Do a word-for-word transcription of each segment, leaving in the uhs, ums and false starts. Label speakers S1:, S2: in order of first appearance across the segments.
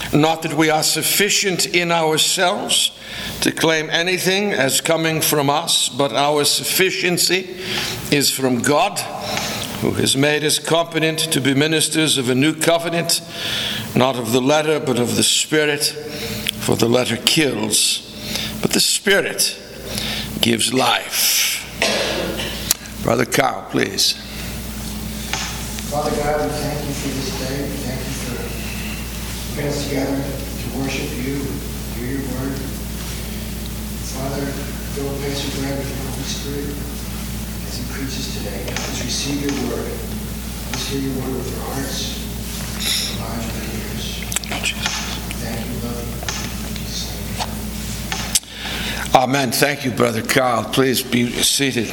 S1: Not that we are sufficient in ourselves to claim anything as coming from us, but our sufficiency is from God, who has made us competent to be ministers of a new covenant, not of the letter, but of the Spirit. For the letter kills, but the Spirit gives life. Brother Carl, please.
S2: Father God, we thank you for this day. We thank you for bringing us together to worship you, hear your word. Father, fill Pastor Greg with your Holy Spirit as he preaches today. Let's receive your word. Let's hear your word with our hearts, our lives, our ears. Thank you, love you.
S1: Amen. Thank you, Brother Carl. Please be seated.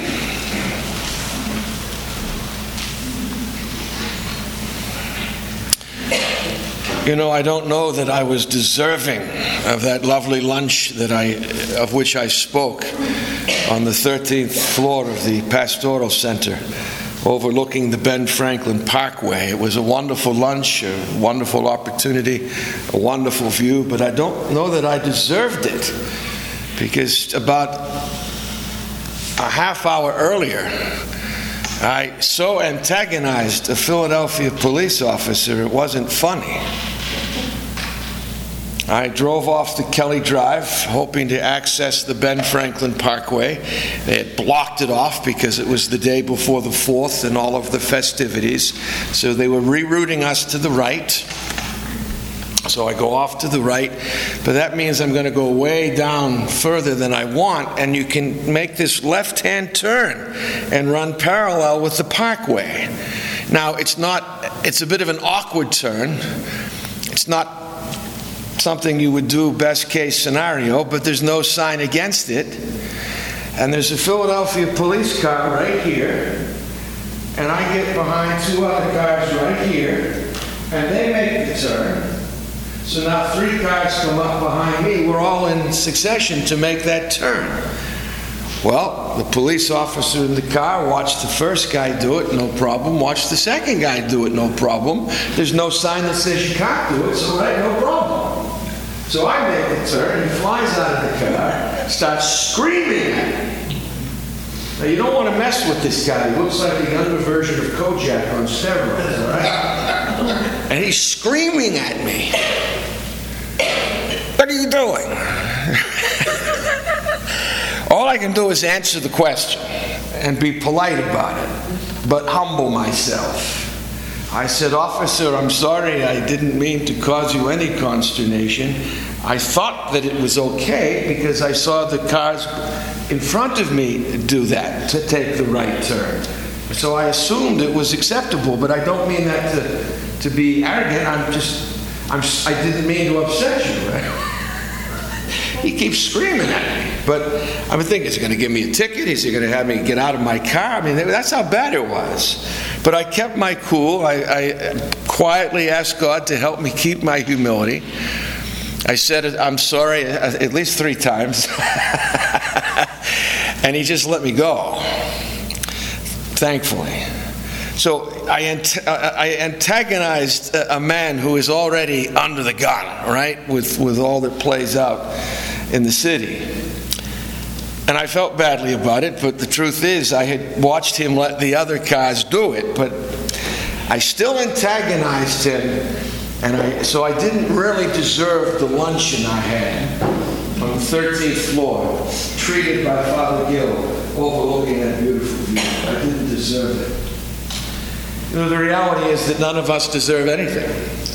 S1: You know, I don't know that I was deserving of that lovely lunch that I, of which I spoke on the thirteenth floor of the Pastoral Center, overlooking the Ben Franklin Parkway. It was a wonderful lunch, a wonderful opportunity, a wonderful view, but I don't know that I deserved it, because about a half hour earlier, I so antagonized a Philadelphia police officer, it wasn't funny. I drove off to Kelly Drive, hoping to access the Ben Franklin Parkway. They had blocked it off because it was the day before the fourth and all of the festivities. So they were rerouting us to the right. So I go off to the right, but that means I'm going to go way down further than I want, and you can make this left-hand turn and run parallel with the parkway. Now, it's not, it's a bit of an awkward turn. It's not something you would do best case scenario, but there's no sign against it. And there's a Philadelphia police car right here, and I get behind two other cars right here, and they make the turn. So now three cars come up behind me. We're all in succession to make that turn. Well, the police officer in the car watched the first guy do it, no problem. Watched the second guy do it, no problem. There's no sign that says you can't do it, so right, no problem. So I make the turn, he flies out of the car, starts screaming at me. Now you don't want to mess with this guy. He looks like a younger version of Kojak on steroids, all right? And he's screaming at me. What are you doing? All I can do is answer the question and be polite about it, but humble myself. I said, "Officer, I'm sorry, I didn't mean to cause you any consternation. I thought that it was okay because I saw the cars in front of me do that, to take the right turn. So I assumed it was acceptable, but I don't mean that to, to be arrogant. I'm just, I'm, I didn't mean to upset you, right?" He keeps screaming at me. But I'm thinking, is he going to give me a ticket? Is he going to have me get out of my car? I mean, that's how bad it was. But I kept my cool. I, I quietly asked God to help me keep my humility. I said, "I'm sorry," at least three times. And he just let me go, thankfully. So I, ant- I antagonized a man who is already under the gun, right, with, with all that plays out in the city. And I felt badly about it, but the truth is I had watched him let the other cars do it, but I still antagonized him, and I, so I didn't really deserve the luncheon I had on the thirteenth floor, treated by Father Gill, overlooking that beautiful view. I didn't deserve it. You know, the reality is that none of us deserve anything.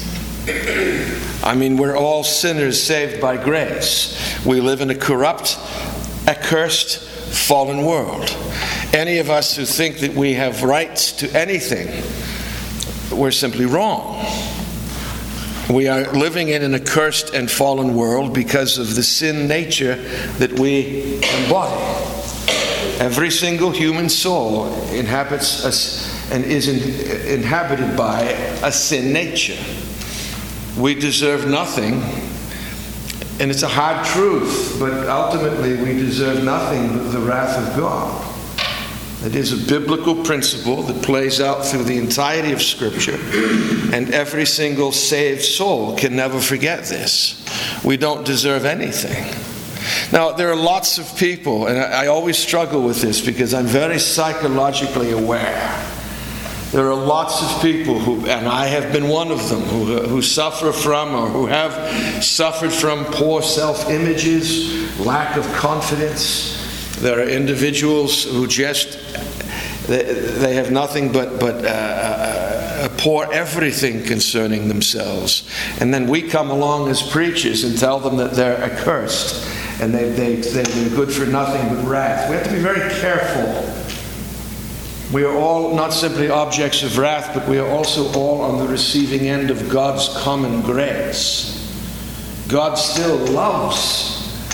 S1: I mean, we're all sinners saved by grace. We live in a corrupt, accursed, fallen world. Any of us who think that we have rights to anything, we're simply wrong. We are living in an accursed and fallen world because of the sin nature that we embody. Every single human soul inhabits us and is in, inhabited by a sin nature. We deserve nothing, and it's a hard truth, but ultimately we deserve nothing but the wrath of God. It is a biblical principle that plays out through the entirety of Scripture, and every single saved soul can never forget this. We don't deserve anything. Now, there are lots of people, and I always struggle with this because I'm very psychologically aware. There are lots of people who, and I have been one of them, who, who suffer from or who have suffered from poor self-images, lack of confidence. There are individuals who just, they, they have nothing but, but uh, uh, poor everything concerning themselves. And then we come along as preachers and tell them that they're accursed and they, they, they're good for nothing but wrath. We have to be very careful. We are all not simply objects of wrath, but we are also all on the receiving end of God's common grace. God still loves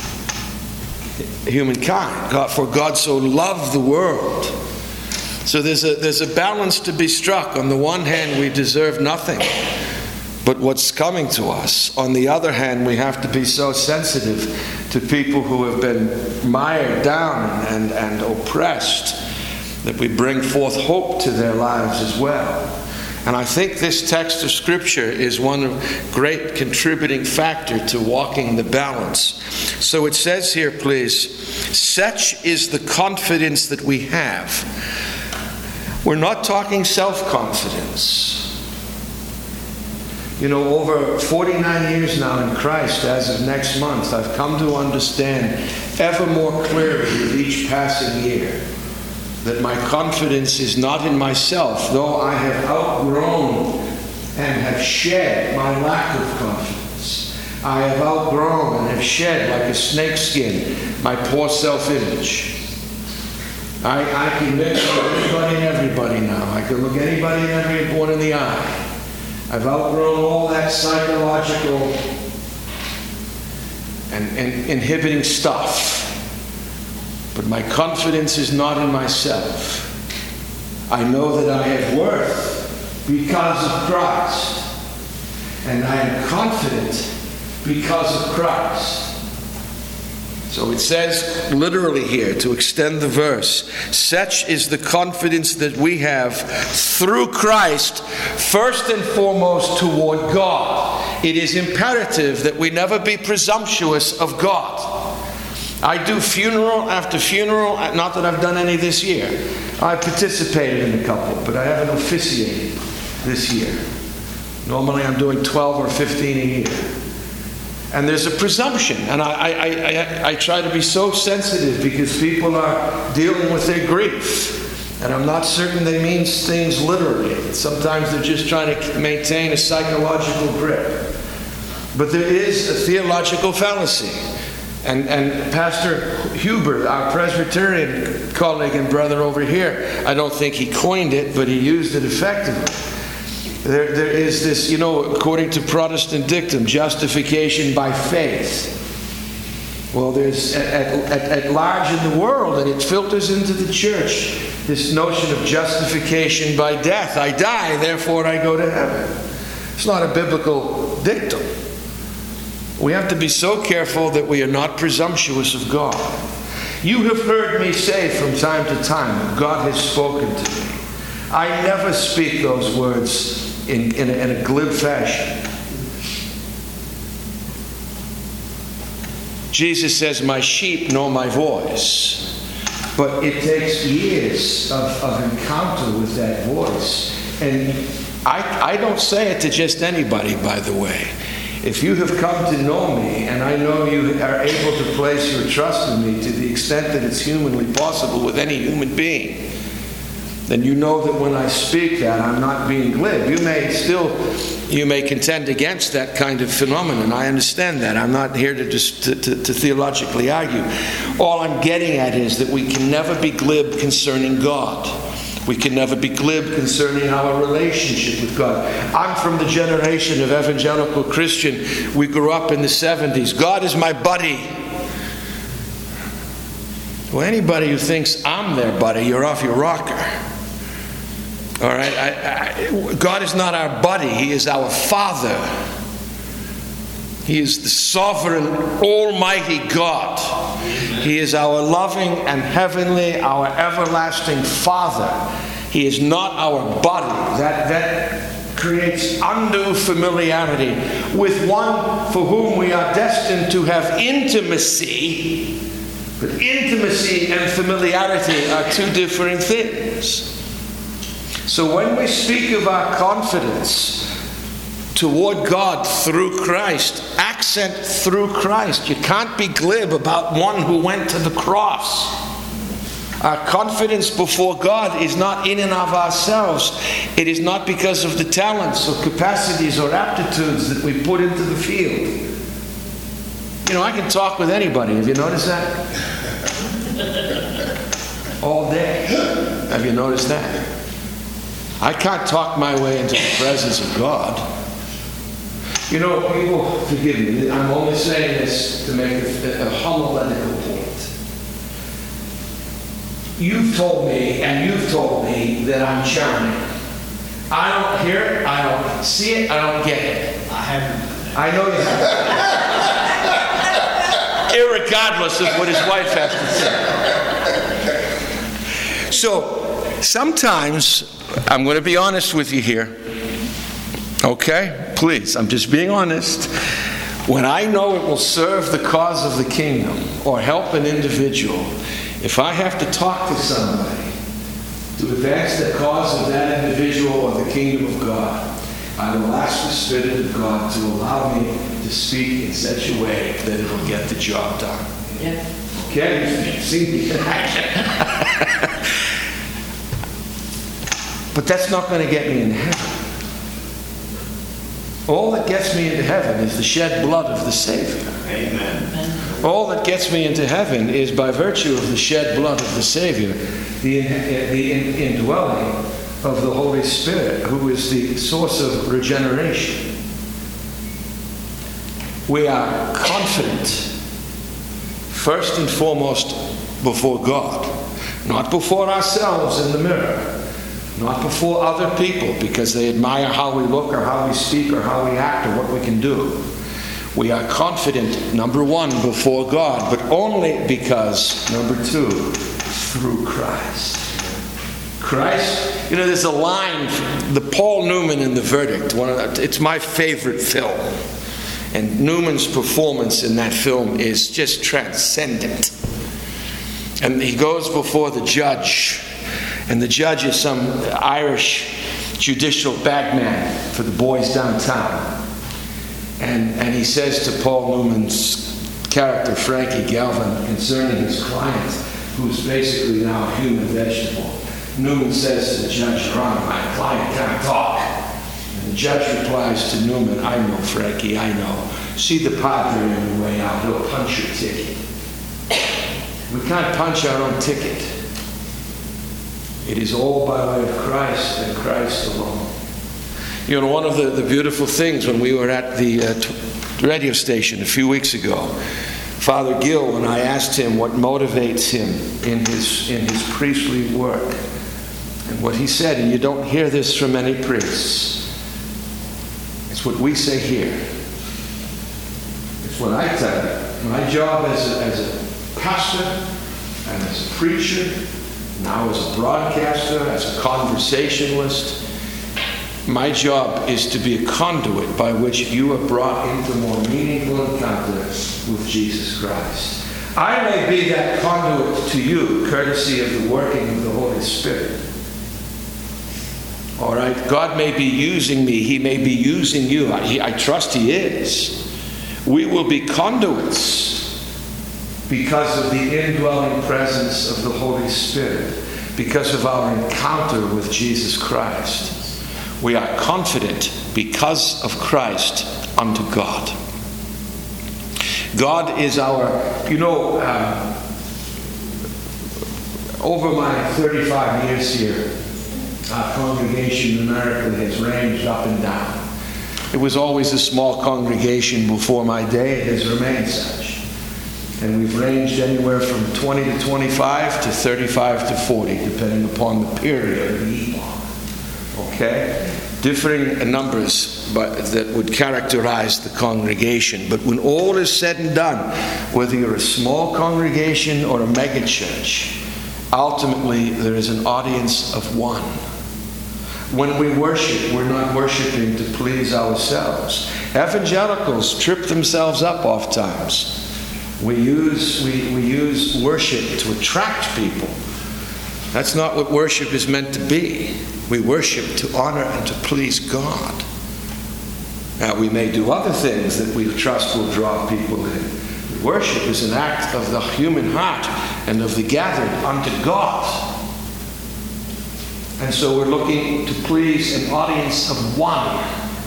S1: humankind, God, for God so loved the world. So there's a, there's a balance to be struck. On the one hand, we deserve nothing but what's coming to us. On the other hand, we have to be so sensitive to people who have been mired down and, and oppressed that we bring forth hope to their lives as well. And I think this text of Scripture is one of great contributing factor to walking the balance. So it says here, please, such is the confidence that we have. We're not talking self-confidence. You know, over forty-nine years now in Christ, as of next month, I've come to understand ever more clearly with each passing year that my confidence is not in myself, though I have outgrown and have shed my lack of confidence. I have outgrown and have shed, like a snakeskin, my poor self-image. I, I can look at anybody and everybody now. I can look anybody and everyone in the eye. I've outgrown all that psychological and, and inhibiting stuff. But my confidence is not in myself. I know that I have worth because of Christ. And I am confident because of Christ. So it says literally here, to extend the verse, such is the confidence that we have through Christ, first and foremost toward God. It is imperative that we never be presumptuous of God. I do funeral after funeral, not that I've done any this year. I participated in a couple, but I haven't officiated this year. Normally I'm doing twelve or fifteen a year. And there's a presumption, and I, I, I, I try to be so sensitive because people are dealing with their grief. And I'm not certain they mean things literally. Sometimes they're just trying to maintain a psychological grip. But there is a theological fallacy. And, and Pastor Huber, our Presbyterian colleague and brother over here, I don't think he coined it, but he used it effectively. There, there is this, you know, according to Protestant dictum, justification by faith. Well, there's at, at, at large in the world, and it filters into the church, this notion of justification by death. I die, therefore I go to heaven. It's not a biblical dictum. We have to be so careful that we are not presumptuous of God. You have heard me say from time to time, God has spoken to me. I never speak those words in, in, a, in a glib fashion. Jesus says, my sheep know my voice. But it takes years of, of encounter with that voice. And I, I don't say it to just anybody, by the way. If you have come to know me, and I know you are able to place your trust in me to the extent that it's humanly possible with any human being, then you know that when I speak that, I'm not being glib. You may still, you may contend against that kind of phenomenon. I understand that. I'm not here to just to, to, to theologically argue. All I'm getting at is that we can never be glib concerning God. We can never be glib concerning our relationship with God. I'm from the generation of evangelical Christian. We grew up in the seventies. God is my buddy. Well, anybody who thinks I'm their buddy, you're off your rocker. All right? I, I, God is not our buddy. He is our Father. He is the sovereign, almighty God. He is our loving and heavenly, our everlasting Father. He is not our body. That, that creates undue familiarity with one for whom we are destined to have intimacy. But intimacy and familiarity are two different things. So when we speak of our confidence toward God through Christ, accent through Christ. You can't be glib about one who went to the cross. Our confidence before God is not in and of ourselves. It is not because of the talents or capacities or aptitudes that we put into the field. You know, I can talk with anybody. Have you noticed that? All day. Have you noticed that? I can't talk my way into the presence of God. You know, people, forgive me, I'm only saying this to make a, a homiletical point. You've told me, and you've told me, that I'm charming. I don't hear it, I don't see it, I don't get it.
S3: I haven't.
S1: I know you haven't. Irregardless of what his wife has to say. So, sometimes, I'm going to be honest with you here. Okay? Please, I'm just being honest. When I know it will serve the cause of the kingdom or help an individual, if I have to talk to somebody to advance the cause of that individual or the kingdom of God, I will ask the Spirit of God to allow me to speak in such a way that it will get the job done.
S3: Yeah.
S1: Okay? You see me in action. But that's not going to get me in heaven. All that gets me into heaven is the shed blood of the Savior.
S3: Amen.
S1: All that gets me into heaven is by virtue of the shed blood of the Savior, the, the indwelling of the Holy Spirit, who is the source of regeneration. We are confident, first and foremost, before God, not before ourselves in the mirror. Not before other people because they admire how we look or how we speak or how we act or what we can do. We are confident, number one, before God, but only because, number two, through Christ. Christ, you know, there's a line, the Paul Newman in The Verdict, one of the, it's my favorite film. And Newman's performance in that film is just transcendent. And he goes before the judge. And the judge is some Irish judicial bagman for the boys downtown. And, and he says to Paul Newman's character, Frankie Galvin, concerning his client, who's basically now a human vegetable. Newman says to the judge, Your Honor, my client can't talk. And the judge replies to Newman, I know, Frankie, I know. See the padre on the way out, he'll punch your ticket. We can't punch our own ticket. It is all by way of Christ and Christ alone. You know, one of the, the beautiful things when we were at the uh, t- radio station a few weeks ago, Father Gill, when I asked him what motivates him in his in his priestly work, and what he said, and you don't hear this from many priests, it's what we say here. It's what I tell you. My job as a, as a pastor and as a preacher, now as a broadcaster, as a conversationalist, my job is to be a conduit by which you are brought into more meaningful encounter with Jesus Christ. I may be that conduit to you, courtesy of the working of the Holy Spirit. All right? God may be using me. He may be using you. I, I trust He is. We will be conduits because of the indwelling presence of the Holy Spirit, because of our encounter with Jesus Christ. We are confident because of Christ unto God. God is our, you know, uh, over my thirty-five years here, our congregation numerically has ranged up and down. It was always a small congregation before my day. It has remained such. And we've ranged anywhere from twenty to twenty-five to thirty-five to forty, depending upon the period of the epoch. Okay? differing numbers but that would characterize the congregation. But when all is said and done, whether you're a small congregation or a megachurch, ultimately there is an audience of one. When we worship, we're not worshiping to please ourselves. Evangelicals trip themselves up oft times. We use, we, we use worship to attract people. That's not what worship is meant to be. We worship to honor and to please God. Now, we may do other things that we trust will draw people in. Worship is an act of the human heart and of the gathered unto God. And so we're looking to please an audience of one.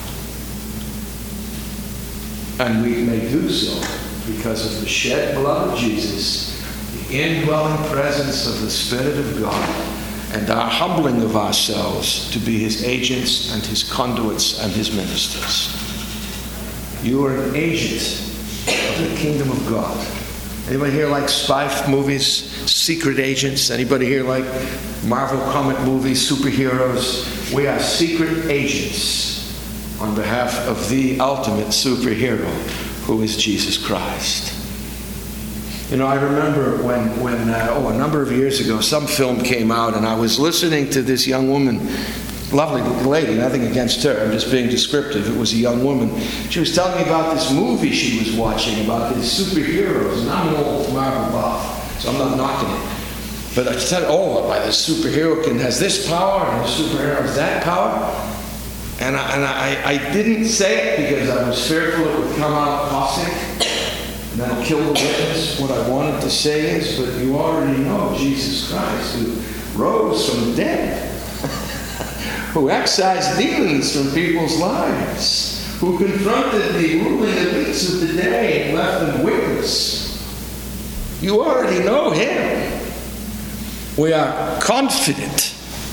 S1: And we may do so because of the shed blood of Jesus, the indwelling presence of the Spirit of God, and our humbling of ourselves to be His agents and His conduits and His ministers. You are an agent of the kingdom of God. Anybody here like spy movies, secret agents? Anybody here like Marvel comic movies, superheroes? We are secret agents on behalf of the ultimate superhero, who is Jesus Christ. You know, I remember when, when uh, oh, a number of years ago, some film came out, and I was listening to this young woman, lovely lady, nothing against her, I'm just being descriptive. It was a young woman. She was telling me about this movie she was watching, about these superheroes, and I'm an old Marvel buff, so I'm not knocking it. But I said, oh, why the superhero can has this power, and the superhero has that power. And I, and I, I didn't say it because I was fearful it would come out caustic, and that'll kill the witness. What I wanted to say is, but you already know Jesus Christ, who rose from the dead, who excised demons from people's lives, who confronted the ruling elites of the day and left them witless. You already know Him. We are confident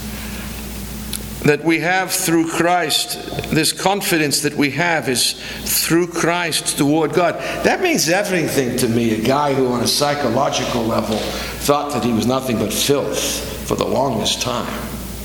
S1: that we have through Christ, this confidence that we have is through Christ toward God. That means everything to me. A guy who on a psychological level thought that he was nothing but filth for the longest time.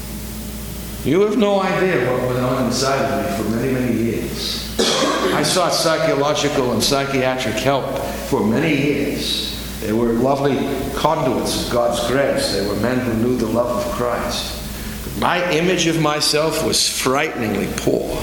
S1: You have no idea what went on inside of me for many, many years. I sought psychological and psychiatric help for many years. They were lovely conduits of God's grace. They were men who knew the love of Christ. But my image of myself was frighteningly poor.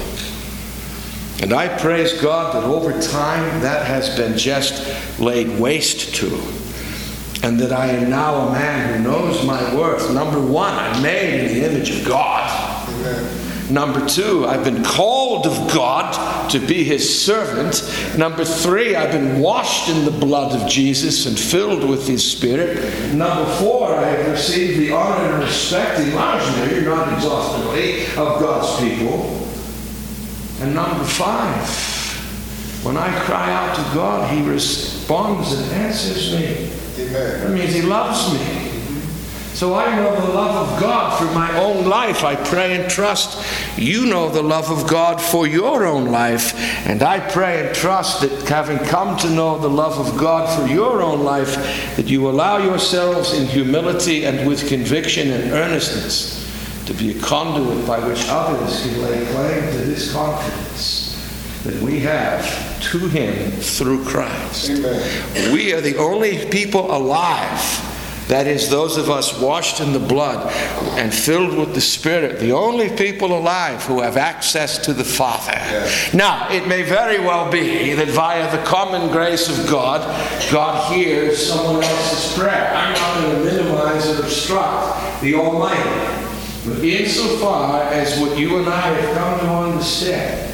S1: And I praise God that over time that has been just laid waste to. And that I am now a man who knows my worth. Number one, I'm made in the image of God. Amen. Number two, I've been called of God to be His servant. Number three, I've been washed in the blood of Jesus and filled with His Spirit. Number four, I have received the honor and respect in large measure, not exhaustively, of God's people. And number five, when I cry out to God, He responds and answers me. Amen. That means He loves me. So I know the love of God through my own life. I pray and trust you know the love of God for your own life. And I pray and trust that having come to know the love of God for your own life, that you allow yourselves in humility and with conviction and earnestness to be a conduit by which others can lay claim to this confidence that we have to Him through Christ. Amen. We are the only people alive, that is, those of us washed in the blood and filled with the Spirit, the only people alive who have access to the Father. Yeah. Now, it may very well be that via the common grace of God, God hears someone else's prayer. I'm not going to minimize or obstruct the Almighty. But insofar as what you and I have come to understand,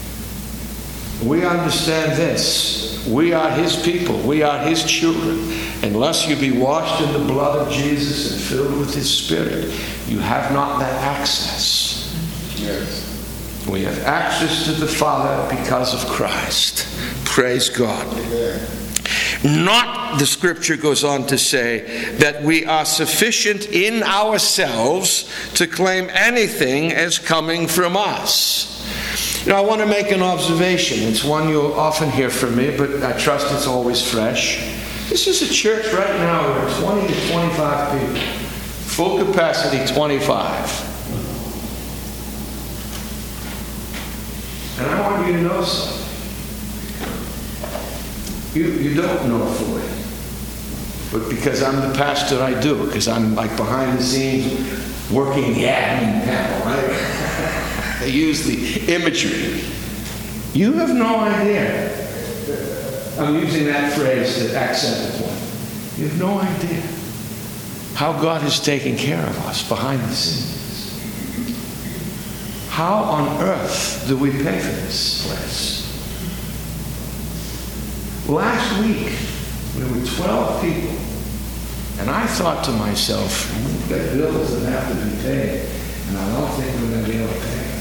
S1: we understand this. We are His people. We are His children. Unless you be washed in the blood of Jesus and filled with His Spirit, you have not that access. Yes. We have access to the Father because of Christ. Praise God. Amen. Not, the scripture goes on to say, that we are sufficient in ourselves to claim anything as coming from us. You know, I want to make an observation. It's one you'll often hear from me, but I trust it's always fresh. This is a church right now where twenty to twenty-five people. Full capacity, twenty-five. And I want you to know something. You, you don't know fully. But because I'm the pastor, I do. Because I'm like behind the scenes working the admin panel, right? They use the imagery. You have no idea. I'm using that phrase to accent the point. You have no idea how God is taking care of us behind the scenes. How on earth do we pay for this place? Last week, there were twelve people, and I thought to myself, we've got bills that have to be paid, and I don't think we're going to be able to pay them.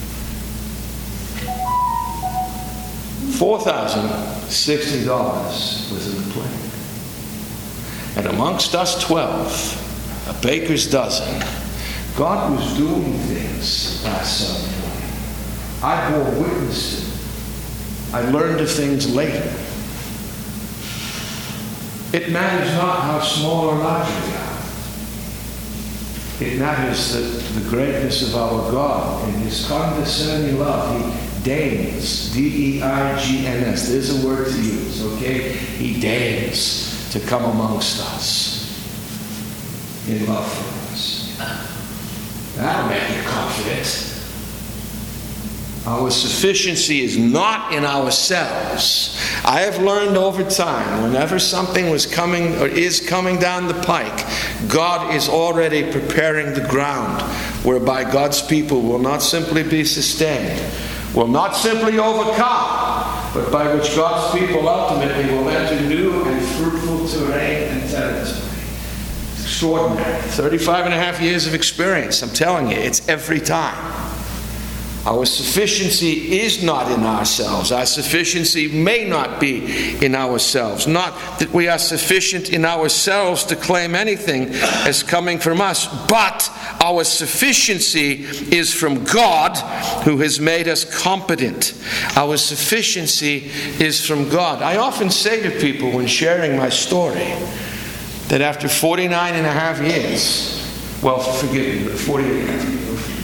S1: four thousand sixty dollars was in the plate. And amongst us twelve, a baker's dozen, God was doing things last Sunday morning. I bore witness to it. I learned of things later. It matters not how small or large we are. It matters that the greatness of our God and His condescending love, He deigns, D E I G N S, there's a word to use, okay? He deigns to come amongst us in love for us. That'll make you confident. Our sufficiency is not in ourselves. I have learned over time, whenever something was coming or is coming down the pike, God is already preparing the ground whereby God's people will not simply be sustained, will not simply overcome, but by which God's people ultimately will enter new and fruitful terrain and territory. It's extraordinary. thirty-five and a half years of experience, I'm telling you, it's every time. Our sufficiency is not in ourselves. Our sufficiency may not be in ourselves. Not that we are sufficient in ourselves to claim anything as coming from us, but our sufficiency is from God, who has made us competent. Our sufficiency is from God. I often say to people when sharing my story that after forty-nine and a half years, well, forgive me, forty-eight and a half years,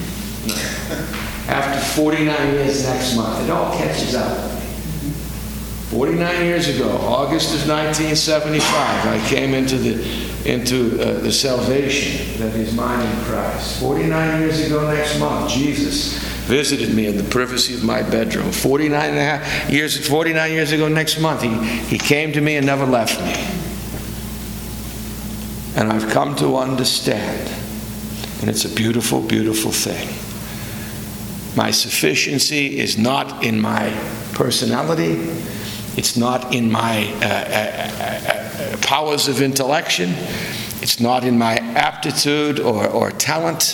S1: after forty-nine years next month, it all catches up. forty-nine years ago, August of nineteen seventy-five, I came into the into uh, the salvation that is mine in Christ. forty-nine years ago next month, Jesus visited me in the privacy of my bedroom. forty-nine and a half years, forty-nine years ago next month, he, he came to me and never left me. And I've come to understand, and it's a beautiful, beautiful thing. My sufficiency is not in my personality. It's not in my uh, uh, uh, powers of intellection. It's not in my aptitude or, or talent.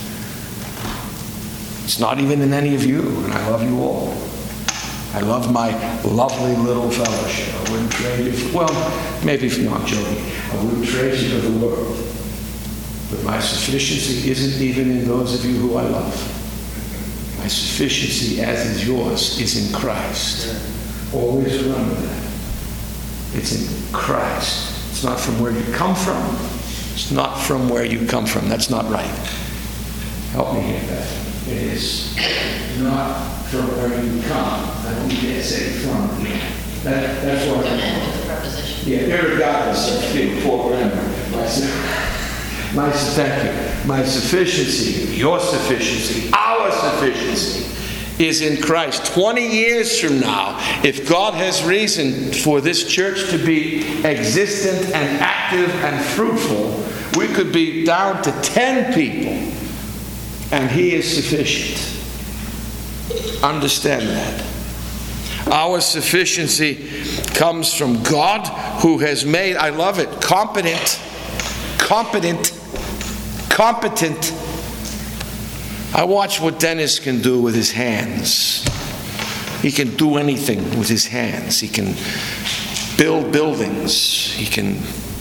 S1: It's not even in any of you, and I love you all. I love my lovely little fellowship. I wouldn't trade you for, well, maybe if not joking, I wouldn't trade you for the world. But my sufficiency isn't even in those of you who I love. My sufficiency, as is yours, is in Christ. Always remember that. It's in Christ. It's not from where you come from. It's not from where you come from. That's not right. Help me hear that. It is not from where you come. I don't need to say from here. That, that's what I'm
S4: Preposition.
S1: Yeah, irregardless of being poor grammar. My, thank you. My sufficiency, your sufficiency, our sufficiency is in Christ. twenty years from now, if God has reason for this church to be existent and active and fruitful, we could be down to ten people, and He is sufficient. Understand that. Our sufficiency comes from God, who has made, I love it, competent, competent, competent. I watch what Dennis can do with his hands. He can do anything with his hands. He can build buildings. He can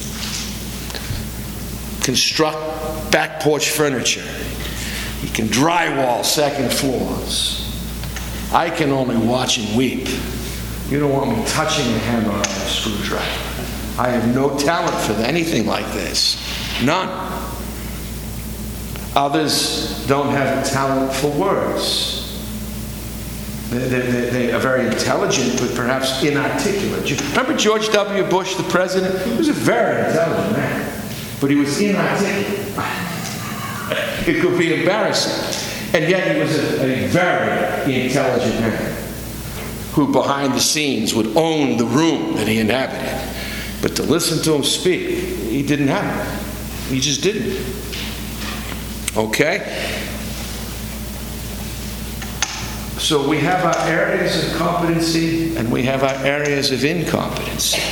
S1: construct back porch furniture. He can drywall second floors. I can only watch and weep. You don't want me touching a hammer on a screwdriver. I have no talent for anything like this. None. Others don't have a talent for words. They, they, they are very intelligent, but perhaps inarticulate. You remember George W. Bush, the president? He was a very intelligent man, but he was inarticulate. It could be embarrassing. And yet he was a, a very intelligent man who behind the scenes would own the room that he inhabited. But to listen to him speak, he didn't have it. He just didn't. Okay? So we have our areas of competency and we have our areas of incompetency.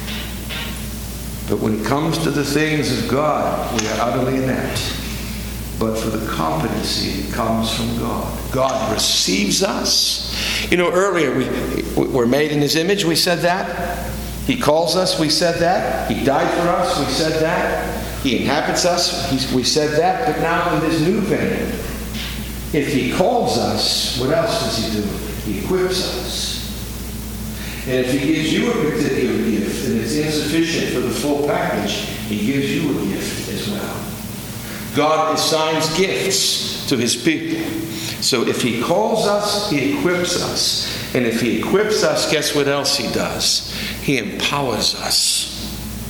S1: But when it comes to the things of God, we are utterly inept. But for the competency, it comes from God. God receives us. You know, earlier, we, we're made in His image, we said that. He calls us, we said that. He died for us, we said that. He inhabits us, he, we said that. But now in this new vein, if He calls us, what else does He do? He equips us. And if He gives you a particular gift and it's insufficient for the full package, He gives you a gift as well. God assigns gifts to His people. So if He calls us, He equips us. And if He equips us, guess what else He does? He empowers us.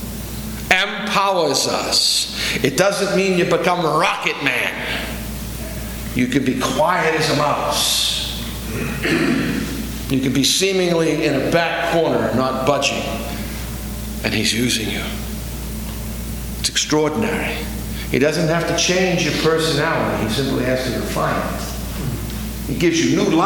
S1: Empowers us. It doesn't mean you become a rocket man. You can be quiet as a mouse. You can be seemingly in a back corner, not budging. And He's using you. It's extraordinary. He doesn't have to change your personality. He simply has to refine it. He gives you new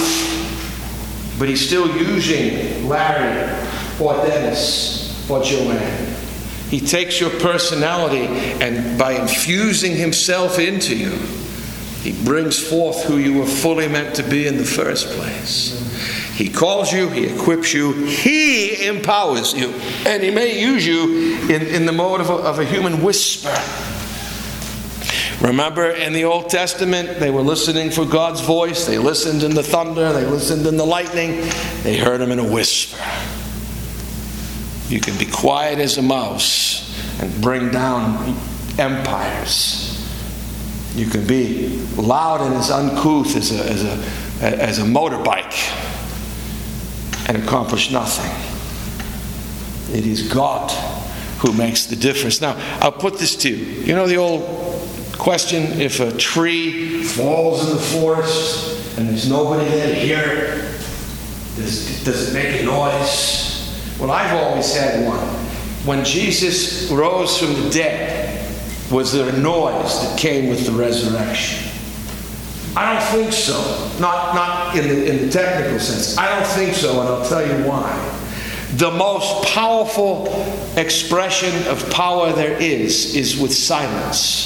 S1: life, but He's still using Larry or Dennis or Joanne. He takes your personality and by infusing Himself into you, He brings forth who you were fully meant to be in the first place. He calls you, He equips you, He empowers you, and He may use you in, in the mode of a, of a human whisper. Remember in the Old Testament, they were listening for God's voice. They listened in the thunder. They listened in the lightning. They heard Him in a whisper. You can be quiet as a mouse and bring down empires. You can be loud and as uncouth as a, as a, as a motorbike and accomplish nothing. It is God who makes the difference. Now, I'll put this to you. You know the old question, if a tree falls in the forest and there's nobody there to hear it, does, does it make a noise? Well, I've always had one. When Jesus rose from the dead, was there a noise that came with the resurrection? I don't think so. Not, not in the, in the technical sense. I don't think so, and I'll tell you why. The most powerful expression of power there is, is with silence.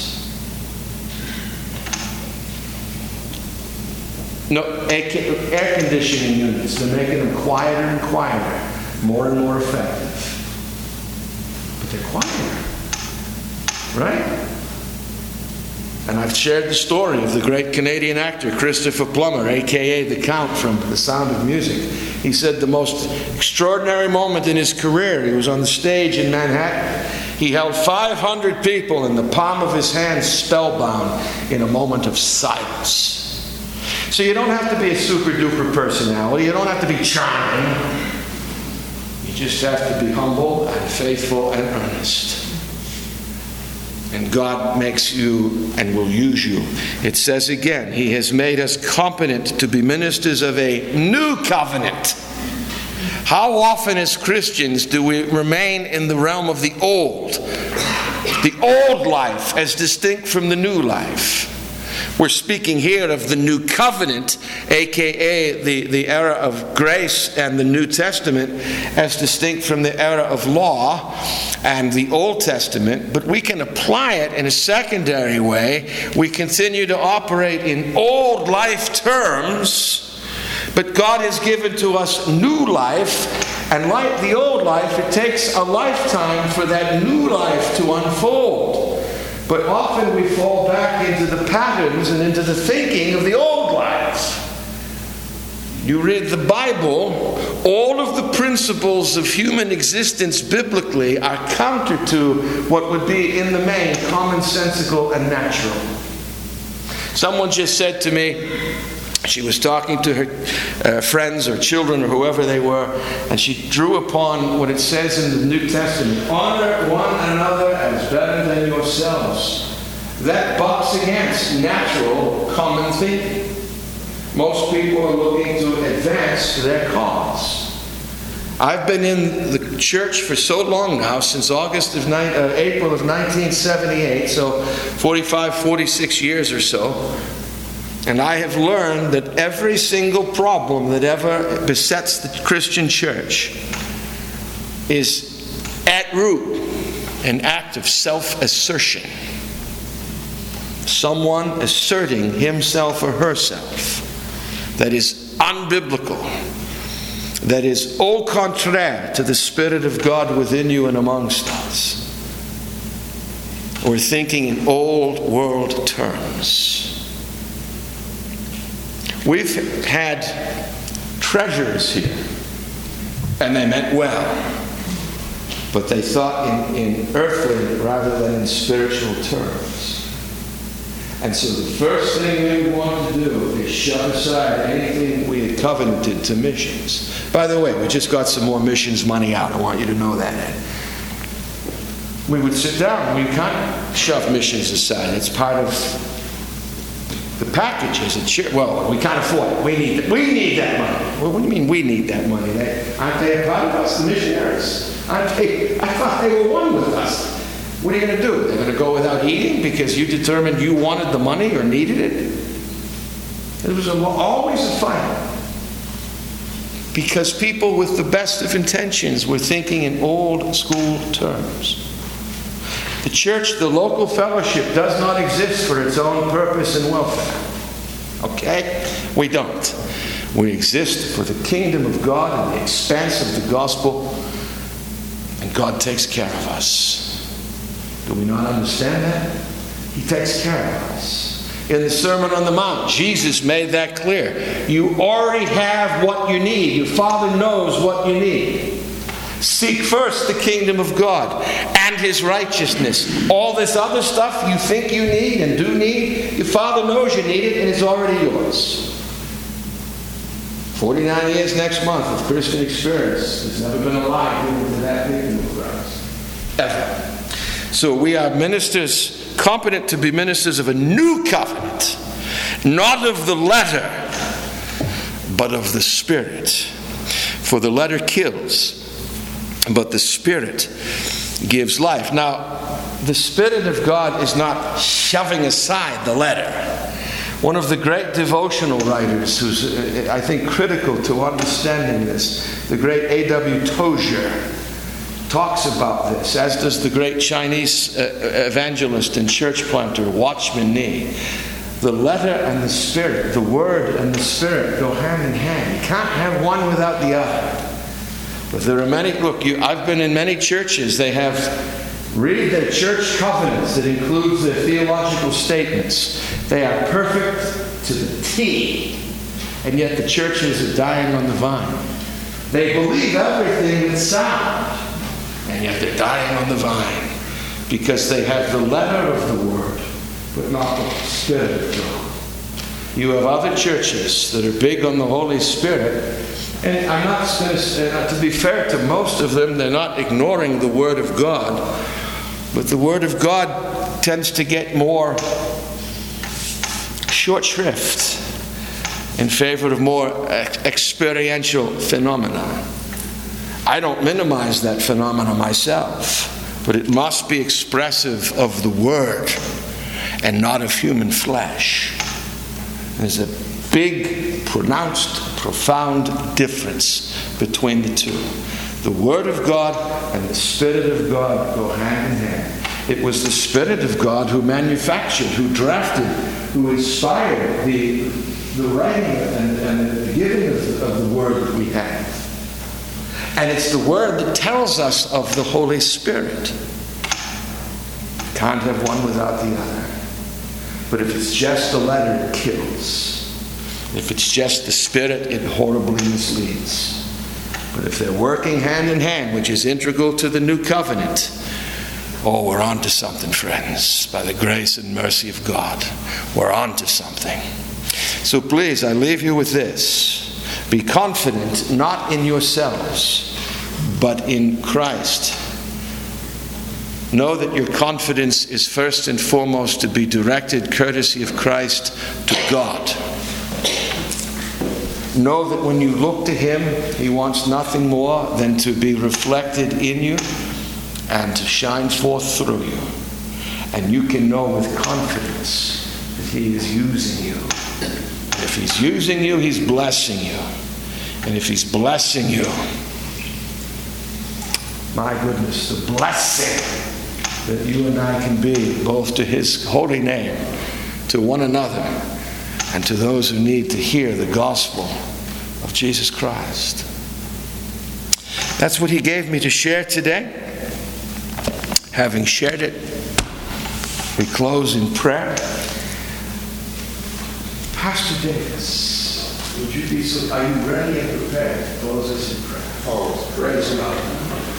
S1: No, air conditioning units, they're making them quieter and quieter, more and more effective. But they're quieter, right? And I've shared the story of the great Canadian actor Christopher Plummer, a k a the Count from The Sound of Music. He said the most extraordinary moment in his career, he was on the stage in Manhattan. He held five hundred people in the palm of his hand, spellbound, in a moment of silence. So you don't have to be a super-duper personality. You don't have to be charming. You just have to be humble and faithful and earnest. And God makes you and will use you. It says again, He has made us competent to be ministers of a new covenant. How often as Christians do we remain in the realm of the old? The old life as distinct from the new life. We're speaking here of the new covenant, a k a the, the era of grace and the New Testament, as distinct from the era of law and the Old Testament. But we can apply it in a secondary way. We continue to operate in old life terms, but God has given to us new life. And like the old life, it takes a lifetime for that new life to unfold. But often we fall back into the patterns and into the thinking of the old life. You read the Bible, all of the principles of human existence biblically are counter to what would be in the main commonsensical and natural. Someone just said to me, She was talking to her uh, friends or children or whoever they were, and she drew upon what it says in the New Testament: honor one another as better than yourselves. That bucks against natural common thinking. Most people are looking to advance their cause. I've been in the church for so long now, since August of ni- uh, April of nineteen seventy-eight, so forty-five, forty-six years or so. And I have learned that every single problem that ever besets the Christian church is at root an act of self-assertion. Someone asserting himself or herself that is unbiblical, that is au contraire to the Spirit of God within you and amongst us. We're thinking in old world terms. We've had treasures here, and they meant well, but they thought in, in earthly rather than in spiritual terms. And so the first thing we want to do is shut aside anything we had covenanted to missions. By the way, we just got some more missions money out. I want you to know that, Ed. We would sit down. We can't shove missions aside. It's part of the package as a church. Well, we can't afford it. We need that. We need that money. Well, what do you mean we need that money? They, aren't they a part of us, the missionaries? Aren't they? I thought they were one with us. What are you going to do? They're going to go without eating because you determined you wanted the money or needed it? It was a, always a fight. Because people with the best of intentions were thinking in old school terms. The church, the local fellowship, does not exist for its own purpose and welfare. Okay? We don't. We exist for the kingdom of God and the expanse of the gospel, and God takes care of us. Do we not understand that? He takes care of us. In the Sermon on the Mount, Jesus made that clear. You already have what you need. Your Father knows what you need. Seek first the kingdom of God and His righteousness. All this other stuff you think you need and do need, your Father knows you need it and it's already yours. forty-nine years next month of Christian experience. There's never been a lie given to that kingdom of Christ. Ever. So we are ministers, competent to be ministers of a new covenant, not of the letter, but of the Spirit. For the letter kills, but the Spirit gives life. Now, the Spirit of God is not shoving aside the letter. One of the great devotional writers who's, I think, critical to understanding this, the great A W Tozer, talks about this, as does the great Chinese uh, evangelist and church planter Watchman Nee. The letter and the Spirit, the Word and the Spirit go hand in hand. You can't have one without the other. But there are many, look, you, I've been in many churches, they have, read their church covenants that includes their theological statements. They are perfect to the T, and yet the churches are dying on the vine. They believe everything that's sound, and yet they're dying on the vine because they have the letter of the Word, but not the Spirit of God. You have other churches that are big on the Holy Spirit, and I'm not going to, uh, to be fair to most of them, they're not ignoring the Word of God, but the Word of God tends to get more short shrift in favor of more ex- experiential phenomena. I don't minimize that phenomena myself, but it must be expressive of the Word and not of human flesh. There's a big, pronounced, profound difference between the two. The Word of God and the Spirit of God go hand in hand. It was the Spirit of God who manufactured, who drafted, who inspired the, the writing and, and the giving of the, of the Word that we have. And it's the Word that tells us of the Holy Spirit. Can't have one without the other. But if it's just the letter, it kills. If it's just the Spirit, it horribly misleads. But if they're working hand in hand, which is integral to the new covenant, oh, we're on to something, friends. By the grace and mercy of God, we're on to something. So please, I leave you with this. Be confident not in yourselves, but in Christ. Know that your confidence is first and foremost to be directed, courtesy of Christ, to God. Know that when you look to Him, He wants nothing more than to be reflected in you and to shine forth through you. And you can know with confidence that He is using you. And if He's using you, He's blessing you. And if He's blessing you, my goodness, the blessing that you and I can be, both to His holy name, to one another, and to those who need to hear the gospel of Jesus Christ. That's what He gave me to share today. Having shared it, we close in prayer. Pastor Davis, would you be so, are you ready and prepared to close us in prayer? Oh, praise God.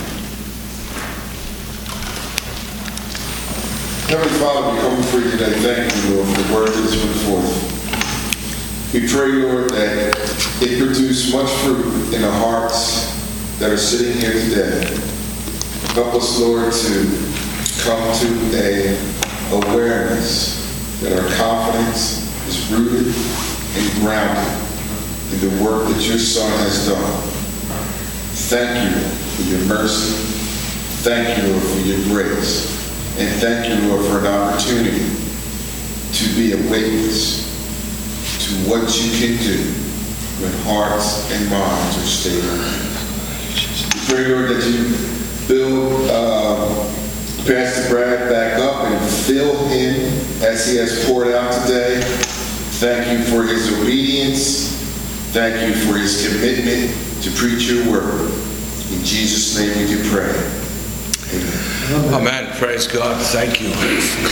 S4: Heavenly Father, we come before you today. Thank you, Lord, for the word that has been forth. We pray, Lord, that it produce much fruit in the hearts that are sitting here today. Help us, Lord, to come to a awareness that our confidence is rooted and grounded in the work that your Son has done. Thank you for your mercy. Thank you, Lord, for your grace. And thank you, Lord, for an opportunity to be a witness to what you can do when hearts and minds are stayed on you. We pray, Lord, that you build uh, Pastor Brad back up and fill him as he has poured out today. Thank you for his obedience. Thank you for his commitment to preach your word. In Jesus' name we do pray. Amen.
S1: Amen. Praise God. Thank you.